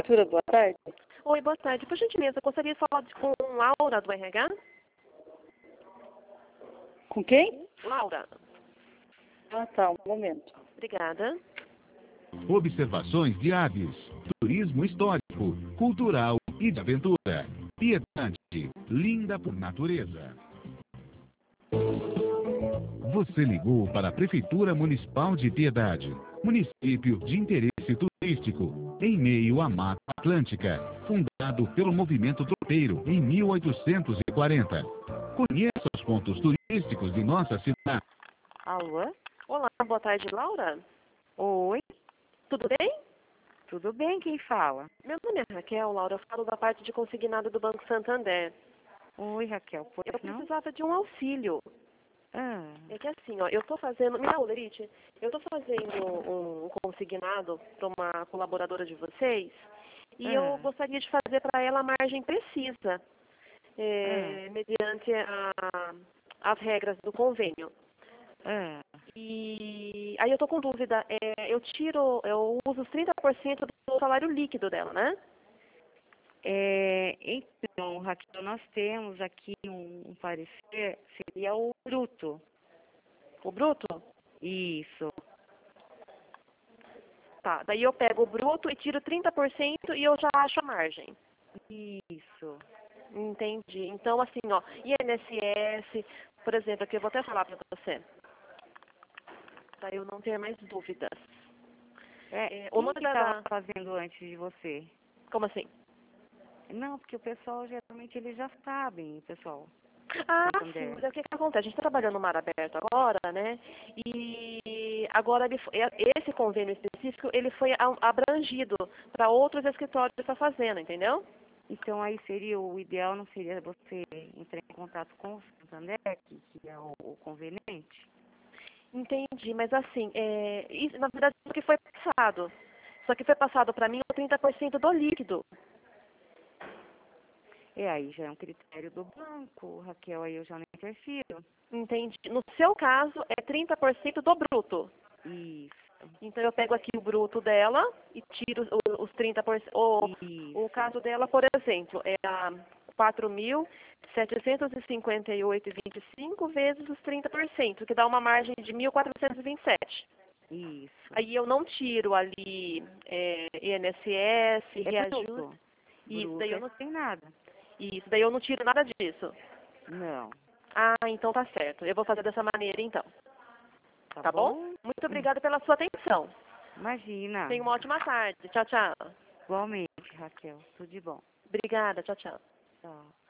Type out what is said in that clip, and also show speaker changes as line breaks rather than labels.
Arquitetura, boa tarde.
Oi, boa tarde. Por gentileza, eu gostaria de falar com Laura do RH.
Com quem?
Laura.
Ah, tá, um momento.
Obrigada.
Observações de aves, turismo histórico, cultural e de aventura. Piedade, linda por natureza. Você ligou para a Prefeitura Municipal de Piedade, município de interesse turístico, em meio à Mata Atlântica, fundado pelo movimento tropeiro em 1840. Conheça os pontos turísticos de nossa cidade.
Alô? Olá, boa tarde, Laura.
Oi,
Tudo bem?
tudo bem? Quem fala?
Meu nome é Raquel, Laura. Eu falo da parte de consignado do Banco Santander.
Oi, Raquel, pois
Eu
não?
precisava de um auxílio.
Ah,
É que assim, ó, eu tô fazendo... Me dá o lerite? Eu tô fazendo um consignado para uma colaboradora de vocês e eu gostaria de fazer para ela a margem precisa, mediante as regras do convênio. E aí eu tô com dúvida, eu uso os 30% do salário líquido dela, né?
então, Raquel, nós temos aqui um parecer, seria o bruto.
O bruto?
Isso,
Tá, daí eu pego o bruto e tiro 30% e eu já acho a margem.
isso.
Entendi. Então, assim, ó, INSS, por exemplo, aqui eu vou até falar pra você, pra eu não ter mais dúvidas. O
Quem
nome
que
da...
estava fazendo antes de você?
Como assim?
Não, porque o pessoal, geralmente, eles já sabem, pessoal.
Ah,
Santander.
sim, mas o que acontece? A gente está trabalhando no mar aberto agora, né? E agora esse convênio específico, ele foi abrangido para outros escritórios dessa fazenda, entendeu?
Então, aí seria o ideal, não seria você entrar em contato com o Santander, que é o conveniente?
Entendi, mas assim, isso, na verdade, isso que foi passado. Só que foi passado para mim o 30% do líquido.
Aí já é um critério do banco, Raquel, aí eu já não interfiro.
Entendi. No seu caso, é 30% do bruto.
Isso.
Então, eu pego aqui o bruto dela e tiro os 30%. O caso dela, por exemplo, é a 4.758,25 vezes os 30%, que dá uma margem de 1.427.
Isso.
Aí eu não tiro ali INSS, reajuste.
Bruto.
Isso daí eu não,
não tem nada.
isso daí eu não tiro nada disso.
Não.
Ah, então tá certo. Eu vou fazer dessa maneira, então. Tá bom? Muito obrigada pela sua atenção.
Imagina.
Tenha uma ótima tarde. Tchau, tchau.
Igualmente, Raquel. Tudo de bom.
Obrigada. Tchau, tchau.
Tchau.